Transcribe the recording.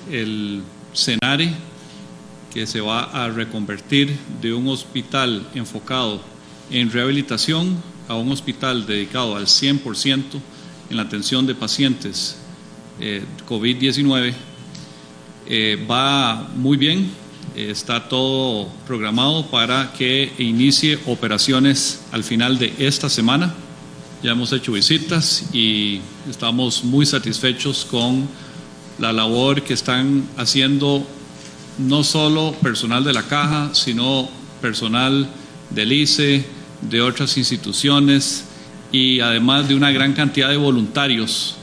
el Senare, que se va a reconvertir de un hospital enfocado en rehabilitación a un hospital dedicado al 100% en la atención de pacientes COVID-19. Va muy bien, está todo programado para que inicie operaciones al final de esta semana. Ya hemos hecho visitas y estamos muy satisfechos con la labor que están haciendo no solo personal de la Caja, sino personal del ICE, de otras instituciones y además de una gran cantidad de voluntarios